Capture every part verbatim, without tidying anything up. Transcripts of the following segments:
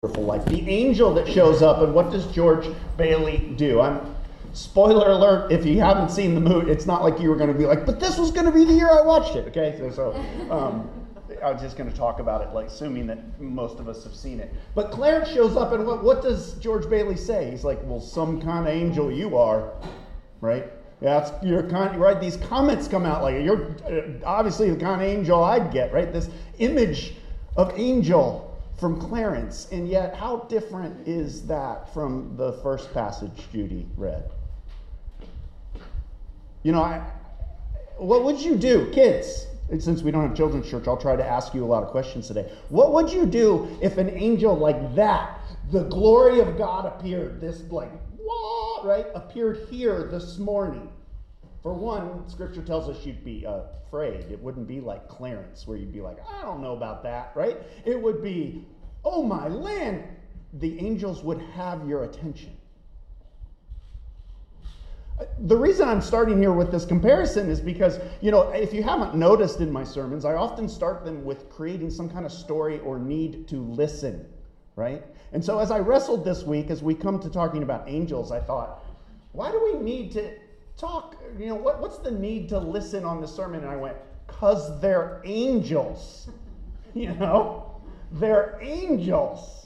Wonderful Life. The angel that shows up, and what does George Bailey do? I'm spoiler alert, if you haven't seen the movie, it's not like you were going to be like, but this was going to be the year I watched it, okay? So, so um, I was just going to talk about it, like assuming that most of us have seen it. But Clarence shows up, and what, what does George Bailey say? He's like, well, some kind of angel you are, right? Yeah, that's your kind, right? These comments come out like, you're uh, obviously the kind of angel I'd get, right? This image of angel from Clarence, and yet how different is that from the first passage Judy read? You know, I, what would you do, kids? Since we don't have children's church, I'll try to ask you a lot of questions today. What would you do if an angel like that, the glory of God appeared, this like, whoa, right, appeared here this morning? For one, Scripture tells us you'd be uh, afraid. It wouldn't be like Clarence, where you'd be like, I don't know about that, right? It would be, oh my land, the angels would have your attention. The reason I'm starting here with this comparison is because, you know, if you haven't noticed in my sermons, I often start them with creating some kind of story or need to listen, right? And so as I wrestled this week, as we come to talking about angels, I thought, why do we need to talk, you know, what, what's the need to listen on the sermon? And I went, because they're angels, you know, they're angels.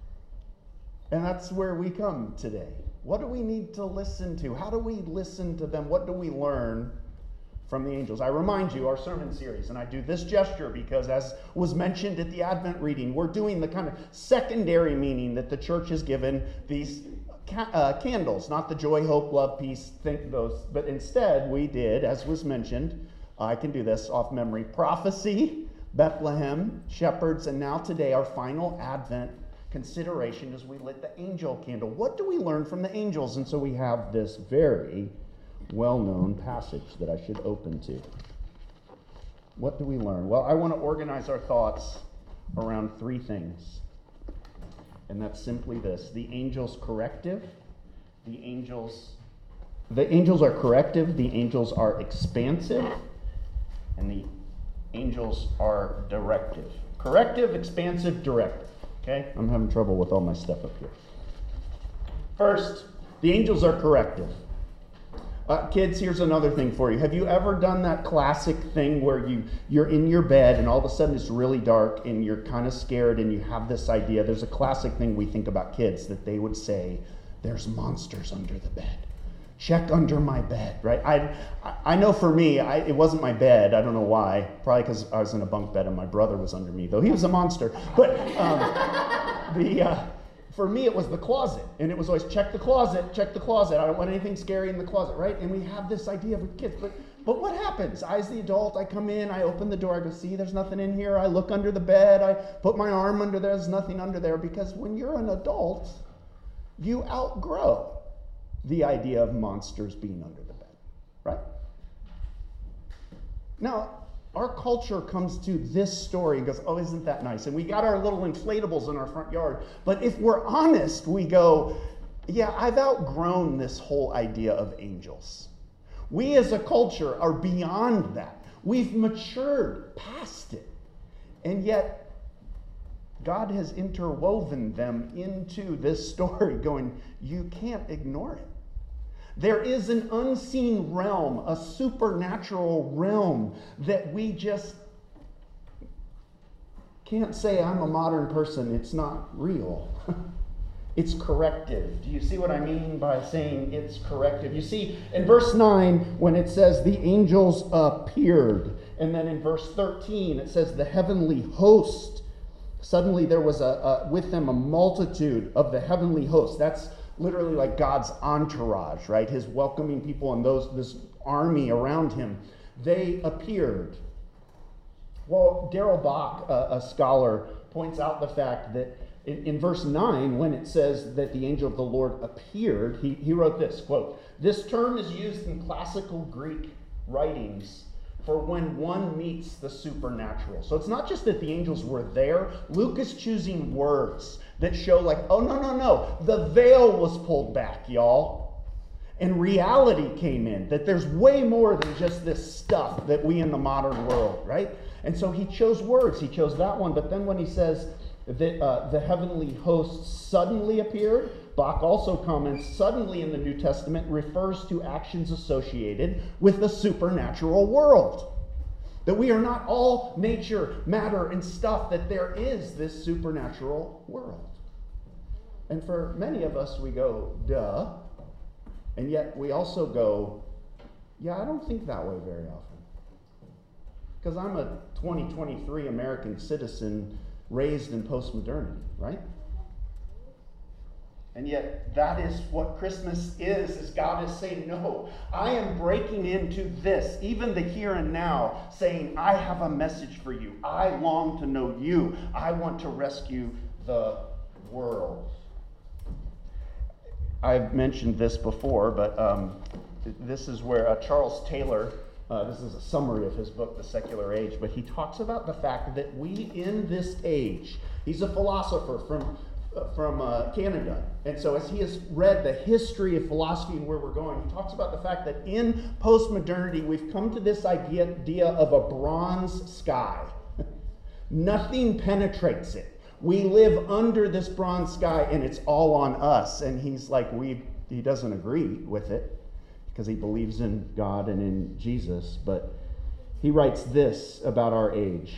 And that's where we come today. What do we need to listen to? How do we listen to them? What do we learn from the angels? I remind you, our sermon series, and I do this gesture because, as was mentioned at the Advent reading, we're doing the kind of secondary meaning that the church has given these Ca- uh, candles, not the joy, hope, love, peace, think those, but instead we did, as was mentioned, I can do this off memory, prophecy, Bethlehem, shepherds, and now today our final Advent consideration as we lit the angel candle. What do we learn from the angels? And so we have this very well-known passage that I should open to. What do we learn? Well, I want to organize our thoughts around three things. And that's simply this: the angels corrective, the angels, the angels are corrective, the angels are expansive, and the angels are directive. Corrective, expansive, directive. Okay? I'm having trouble with all my stuff up here. First, the angels are corrective. Uh, kids, here's another thing for you. Have you ever done that classic thing where you, you're in your bed and all of a sudden it's really dark and you're kind of scared and you have this idea? There's a classic thing we think about kids that they would say, there's monsters under the bed. Check under my bed, right? I I know for me, I, it wasn't my bed. I don't know why. Probably because I was in a bunk bed and my brother was under me, though he was a monster. But um, the... Uh, For me, it was the closet, and it was always check the closet, check the closet. I don't want anything scary in the closet, right? And we have this idea with kids, but but what happens? I, as the adult, I come in, I open the door, I go, see, there's nothing in here. I look under the bed, I put my arm under there, there's nothing under there, because when you're an adult, you outgrow the idea of monsters being under the bed, right? Now, our culture comes to this story and goes, oh, isn't that nice? And we got our little inflatables in our front yard. But if we're honest, we go, yeah, I've outgrown this whole idea of angels. We as a culture are beyond that. We've matured past it. And yet, God has interwoven them into this story, going, you can't ignore it. There is an unseen realm, a supernatural realm that we just can't say, I'm a modern person. It's not real. It's corrective. Do you see what I mean by saying it's corrective? You see, in verse nine, when it says the angels appeared, and then in verse thirteen, it says the heavenly host. Suddenly there was a, a with them a multitude of the heavenly host. That's literally like God's entourage, right? His welcoming people and those this army around him. They appeared. Well, Darrell Bach, a, a scholar, points out the fact that in, in verse nine, when it says that the angel of the Lord appeared, he, he wrote this, quote, this term is used in classical Greek writings for when one meets the supernatural. So it's not just that the angels were there. Luke is choosing words that show like, oh, no, no, no. The veil was pulled back, y'all. And reality came in, that there's way more than just this stuff that we in the modern world, right? And so he chose words. He chose that one. But then when he says The, uh, the heavenly host suddenly appeared. Bach also comments, suddenly in the New Testament refers to actions associated with the supernatural world. That we are not all nature, matter, and stuff, that there is this supernatural world. And for many of us, we go, duh. And yet we also go, yeah, I don't think that way very often. Because I'm a twenty twenty-three American citizen raised in postmodernity, right? And yet that is what Christmas is, is God is saying, no, I am breaking into this, even the here and now, saying, I have a message for you. I long to know you. I want to rescue the world. I've mentioned this before, but um, this is where uh, Charles Taylor, uh, this is a summary of his book, The Secular Age, but he talks about the fact that we in this age, he's a philosopher from uh, from uh, Canada, and so as he has read the history of philosophy and where we're going, he talks about the fact that in postmodernity, we've come to this idea, idea of a bronze sky. Nothing penetrates it. We live under this bronze sky, and it's all on us. And he's like, we, he doesn't agree with it because he believes in God and in Jesus. But he writes this about our age.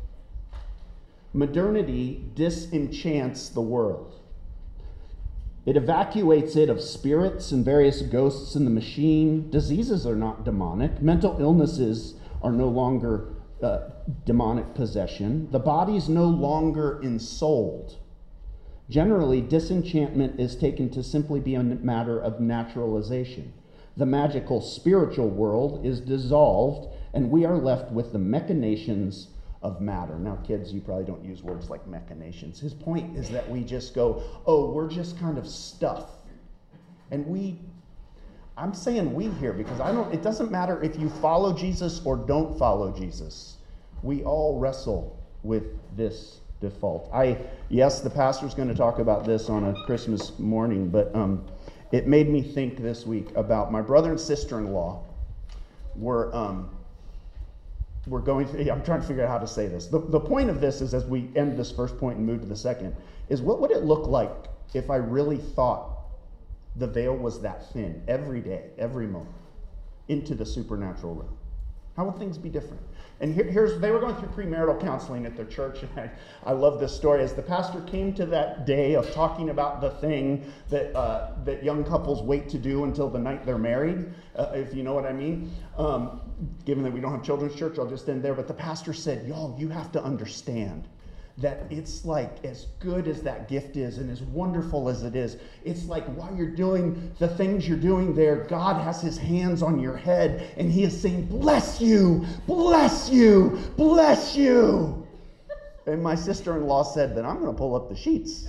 Modernity disenchants the world. It evacuates it of spirits and various ghosts in the machine. Diseases are not demonic. Mental illnesses are no longer Uh, demonic possession. The body's no longer ensouled. Generally, disenchantment is taken to simply be a matter of naturalization. The magical spiritual world is dissolved, and we are left with the machinations of matter. Now, kids, you probably don't use words like machinations. His point is that we just go, oh, we're just kind of stuff. And we I'm saying we here because I don't, it doesn't matter if you follow Jesus or don't follow Jesus. We all wrestle with this default. I, yes, the pastor's going to talk about this on a Christmas morning, but um, it made me think this week about my brother and sister-in-law were, um, were going through, I'm trying to figure out how to say this. The, the point of this is, as we end this first point and move to the second, is what would it look like if I really thought the veil was that thin every day, every moment, into the supernatural realm? How would things be different? And here, here's, they were going through premarital counseling at their church, and I, I love this story. As the pastor came to that day of talking about the thing that uh, that young couples wait to do until the night they're married, uh, if you know what I mean. Um, given that we don't have children's church, I'll just end there. But the pastor said, y'all, you have to understand that it's like, as good as that gift is and as wonderful as it is, it's like while you're doing the things you're doing there, God has his hands on your head and he is saying, bless you, bless you, bless you. And my sister-in-law said, then I'm going to pull up the sheets.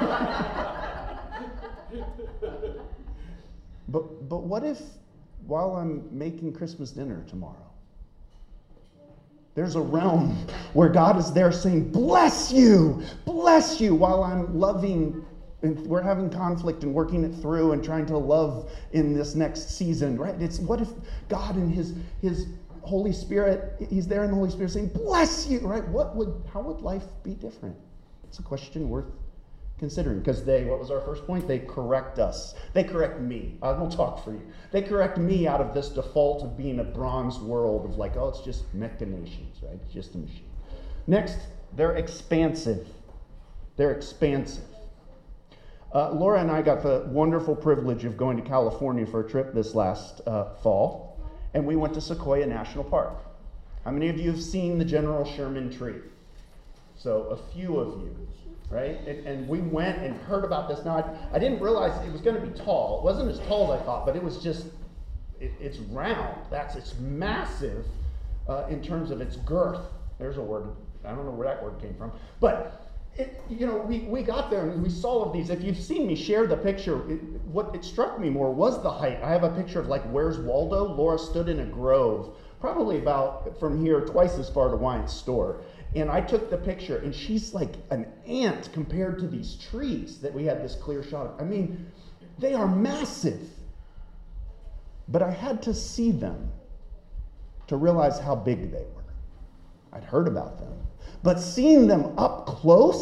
but, but what if while I'm making Christmas dinner tomorrow, there's a realm where God is there saying, bless you, bless you, while I'm loving, and we're having conflict and working it through and trying to love in this next season, right? It's what if God and his, his Holy Spirit, he's there in the Holy Spirit saying, bless you, right? What would, how would life be different? It's a question worth considering, because they, what was our first point? They correct us. They correct me. I won't talk for you. They correct me out of this default of being a bronze world of like, oh, it's just machinations, right? It's just a machine. Next, they're expansive. They're expansive. Uh, Laura and I got the wonderful privilege of going to California for a trip this last uh, fall, and we went to Sequoia National Park. How many of you have seen the General Sherman tree? So a few of you. Right? And, and we went and heard about this. Now, I, I didn't realize it was going to be tall. It wasn't as tall as I thought, but it was just, it, it's round. That's, it's massive uh, in terms of its girth. There's a word. I don't know where that word came from. But, it, you know, we, we got there and we saw all of these. If you've seen me share the picture, it, what it struck me more was the height. I have a picture of like, where's Waldo? Laura stood in a grove, probably about from here twice as far to Wyatt's store. And I took the picture, and she's like an ant compared to these trees that we had this clear shot of. I mean, they are massive. But I had to see them to realize how big they were. I'd heard about them. But seeing them up close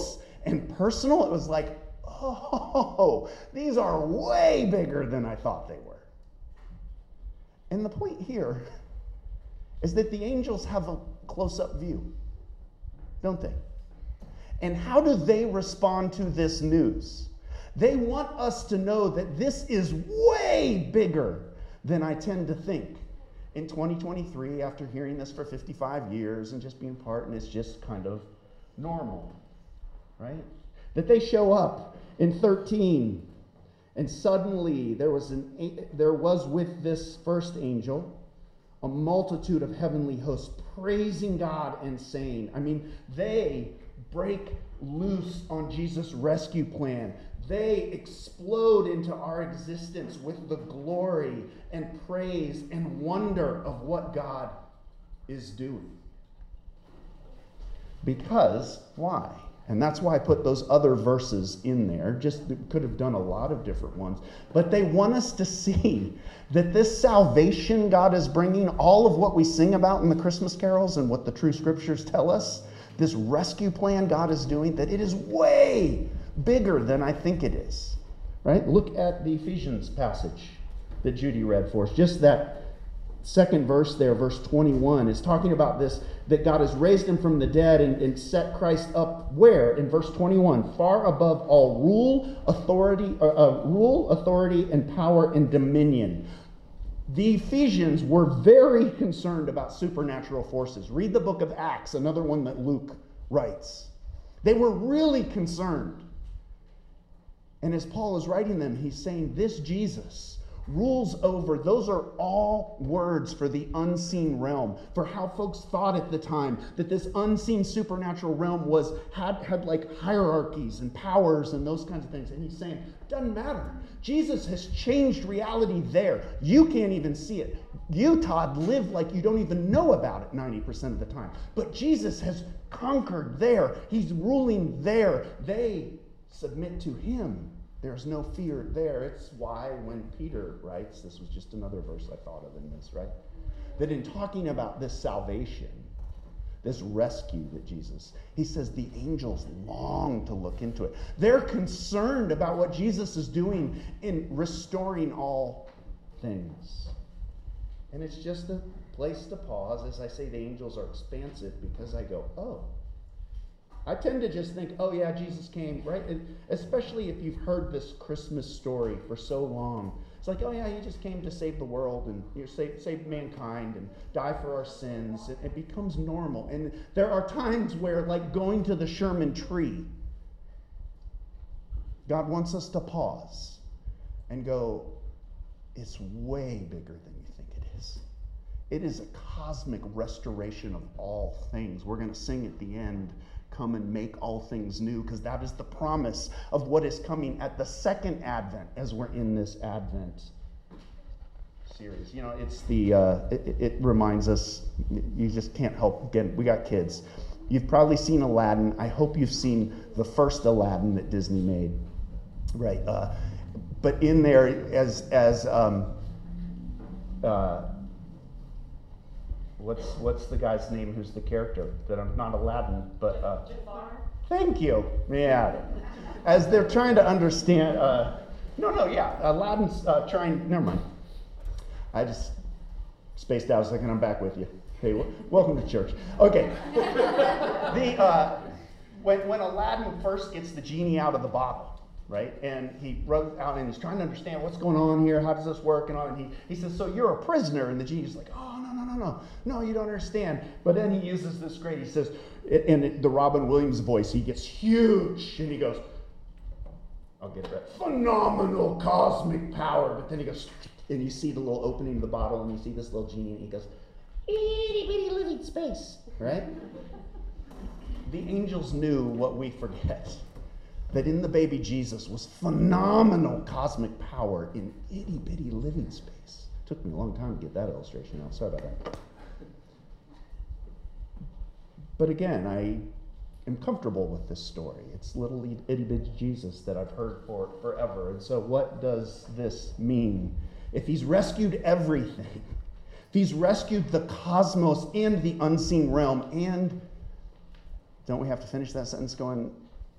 and personal, it was like, oh, these are way bigger than I thought they were. And the point here is that the angels have a close-up view, don't they? And how do they respond to this news? They want us to know that this is way bigger than I tend to think. In twenty twenty-three, after hearing this for fifty-five years and just being part, and it's just kind of normal, right? That they show up in thirteen, and suddenly there was an there was with this first angel a multitude of heavenly hosts praising God and saying, I mean, they break loose on Jesus' rescue plan. They explode into our existence with the glory and praise and wonder of what God is doing. Because, why? And that's why I put those other verses in there. Just could have done a lot of different ones. But they want us to see that this salvation God is bringing, all of what we sing about in the Christmas carols and what the true scriptures tell us, this rescue plan God is doing, that it is way bigger than I think it is. Right? Look at the Ephesians passage that Judy read for us. Just that second verse there, verse twenty-one, is talking about this, that God has raised him from the dead and, and set Christ up where? In verse twenty-one, far above all rule, authority, uh, uh, rule, authority, and power and dominion. The Ephesians were very concerned about supernatural forces. Read the book of Acts, another one that Luke writes. They were really concerned. And as Paul is writing them, he's saying this Jesus rules over, those are all words for the unseen realm, for how folks thought at the time that this unseen supernatural realm was had, had like hierarchies and powers and those kinds of things. And he's saying, doesn't matter. Jesus has changed reality there. You can't even see it. You, Todd, live like you don't even know about it ninety percent of the time. But Jesus has conquered there. He's ruling there. They submit to him. There's no fear there. It's why when Peter writes, this was just another verse I thought of in this, right? That in talking about this salvation, this rescue that Jesus, he says the angels long to look into it. They're concerned about what Jesus is doing in restoring all things. And it's just a place to pause as I say the angels are expansive, because I go, oh, I tend to just think, oh yeah, Jesus came, right? And especially if you've heard this Christmas story for so long. It's like, oh yeah, he just came to save the world and you know, save, save mankind and die for our sins. It, it becomes normal. And there are times where, like going to the Sherman tree, God wants us to pause and go, it's way bigger than you think it is. It is a cosmic restoration of all things. We're going to sing at the end, come and make all things new, because that is the promise of what is coming at the second Advent as we're in this Advent series. You know, it's the, uh, it, it reminds us, you just can't help, again, we got kids. You've probably seen Aladdin. I hope you've seen the first Aladdin that Disney made, right? Uh, but in there, as, as um, uh, What's what's the guy's name who's the character? That I'm not Aladdin, but uh, Jafar. Thank you. Yeah. As they're trying to understand, uh, no, no, yeah, Aladdin's uh, trying. Never mind. I just spaced out a second. I'm back with you. Hey, w- welcome to church. Okay. the uh, when when Aladdin first gets the genie out of the bottle. Right? And he runs out and he's trying to understand what's going on here. How does this work? And all. And he, he says, so you're a prisoner. And the genie's like, oh, no, no, no, no. No, you don't understand. But then he uses this great, he says, in the Robin Williams voice, he gets huge. And he goes, I'll get it right. Phenomenal cosmic power. But then he goes, and you see the little opening of the bottle and you see this little genie and he goes, itty bitty living space. Right? The angels knew what we forget. That in the baby Jesus was phenomenal cosmic power in itty-bitty living space. Took me a long time to get that illustration out. Sorry about that. But again, I am comfortable with this story. It's little itty-bitty Jesus that I've heard for forever. And so what does this mean? If he's rescued everything, if he's rescued the cosmos and the unseen realm, and don't we have to finish that sentence going,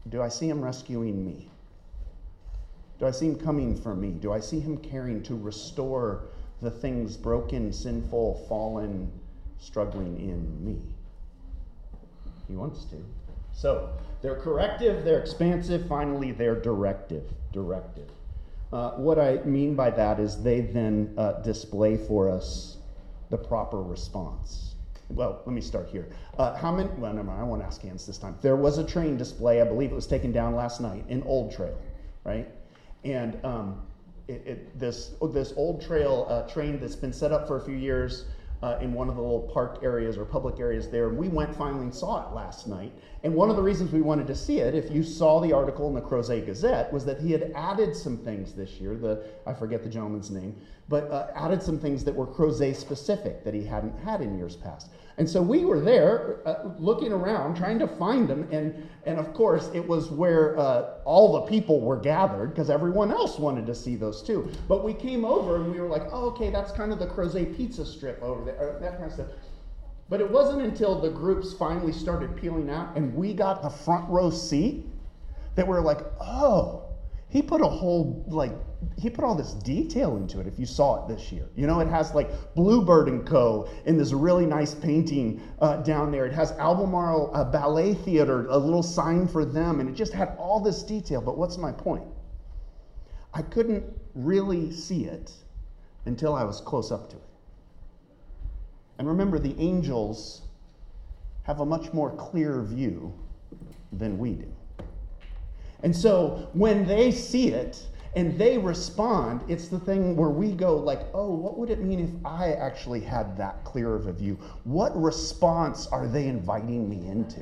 Do I see him rescuing me? Do I see him coming for me? Do I see him caring to restore the things broken, sinful, fallen, struggling in me? He wants to. So, they're corrective, they're expansive, finally, they're directive. Directive. Uh, what I mean by that is they then uh, display for us the proper response. Well, let me start here. Uh, how many, well, never mind, I won't ask hands this time. There was a train display, I believe it was taken down last night, in Old Trail, right? And um, it, it, this, this Old Trail uh, train that's been set up for a few years uh, in one of the little park areas or public areas there, we went finally and saw it last night. And one of the reasons we wanted to see it, if you saw the article in the Crozet Gazette, was that he had added some things this year, the I forget the gentleman's name, but uh, added some things that were Crozet specific that he hadn't had in years past. And so we were there uh, looking around, trying to find them, and, and of course it was where uh, all the people were gathered, because everyone else wanted to see those too. But we came over and we were like, oh, okay, that's kind of the Crozet pizza strip over there, or that kind of stuff. But it wasn't until the groups finally started peeling out and we got the front row seat that we're like, oh, he put a whole, like, he put all this detail into it if you saw it this year. You know, it has like Bluebird and Co. in this really nice painting uh, down there. It has Albemarle uh, Ballet Theater, a little sign for them, and it just had all this detail. But what's my point? I couldn't really see it until I was close up to it. And remember, the angels have a much more clear view than we do. And so when they see it and they respond, it's the thing where we go like, oh, what would it mean if I actually had that clear of a view? What response are they inviting me into?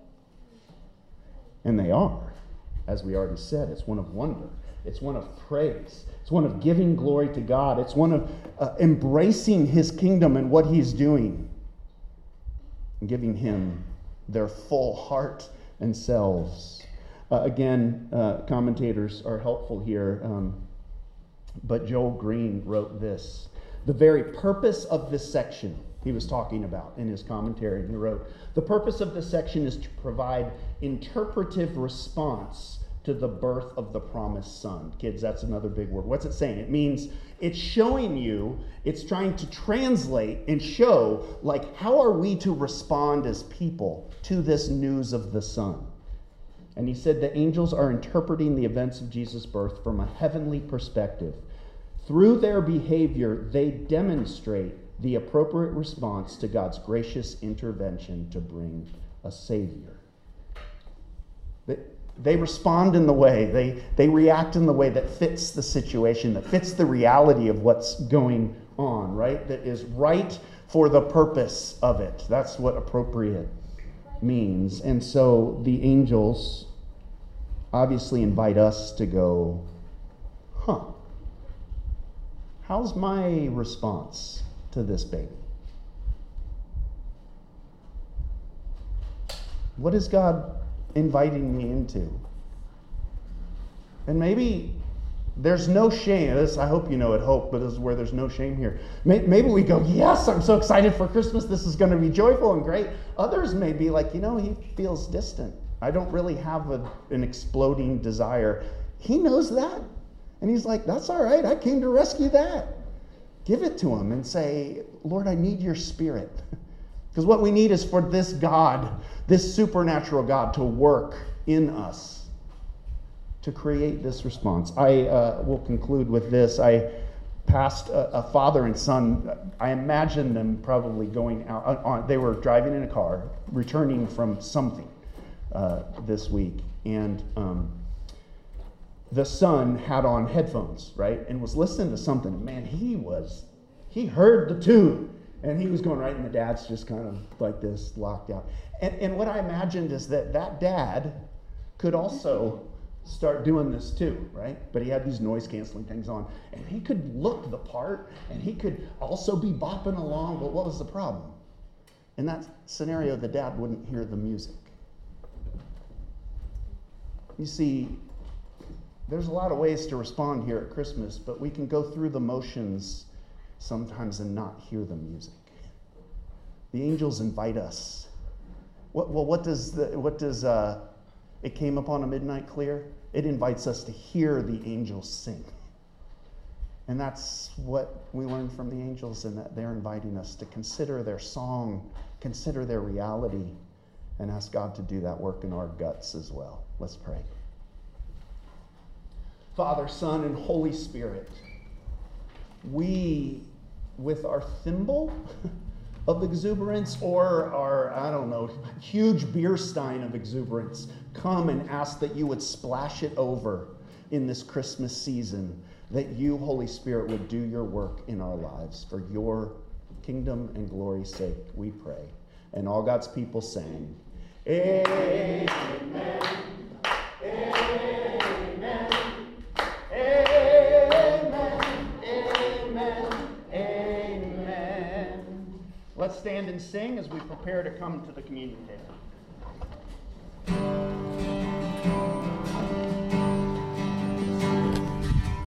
And they are, as we already said, it's one of wonder. It's one of praise. It's one of giving glory to God. It's one of uh, embracing his kingdom and what he's doing, and giving him their full heart and selves. Uh, again, uh, commentators are helpful here, um, but Joel Green wrote this. The very purpose of this section he was talking about in his commentary, and he wrote, the purpose of this section is to provide interpretive response to the birth of the promised son. Kids, that's another big word. What's it saying? It means it's showing you, it's trying to translate and show, like, how are we to respond as people to this news of the son? And he said the angels are interpreting the events of Jesus' birth from a heavenly perspective. Through their behavior, they demonstrate the appropriate response to God's gracious intervention to bring a Savior. They, they respond in the way, they, they react in the way that fits the situation, that fits the reality of what's going on, right? That is right for the purpose of it. That's what appropriate means. And so the angels obviously invite us to go, huh, how's my response to this baby? What is God inviting me into? And maybe there's no shame. This, I hope you know at Hope, but this is where there's no shame here. Maybe we go, yes, I'm so excited for Christmas. This is going to be joyful and great. Others may be like, you know, he feels distant. I don't really have a, an exploding desire. He knows that. And he's like, that's all right. I came to rescue that. Give it to him and say, Lord, I need your spirit. Because what we need is for this God, this supernatural God, to work in us, to create this response. I uh, will conclude with this. I passed a, a father and son. I imagine them probably going out. On, on, they were driving in a car, returning from something uh, this week. And um, the son had on headphones, right? And was listening to something. Man, he was, he heard the tune. And he was going right, and the dad's just kind of like this, locked out. And, and what I imagined is that that dad could also start doing this too, right? But he had these noise-canceling things on. And he could look the part, and he could also be bopping along. But what was the problem? In that scenario, the dad wouldn't hear the music. You see, there's a lot of ways to respond here at Christmas, but we can go through the motions sometimes and not hear the music. The angels invite us. What, well, what does the, what does uh, it came upon a midnight clear. It invites us to hear the angels sing. And that's what we learn from the angels, in that they're inviting us to consider their song, consider their reality, and ask God to do that work in our guts as well. Let's pray. Father, Son, and Holy Spirit, we, with our thimble of exuberance, or our, I don't know, huge beer stein of exuberance, come and ask that you would splash it over in this Christmas season, that you, Holy Spirit, would do your work in our lives for your kingdom and glory's sake, we pray. And all God's people sang, Amen, Amen, Amen, Amen, Amen. Let's stand and sing as we prepare to come to the communion table.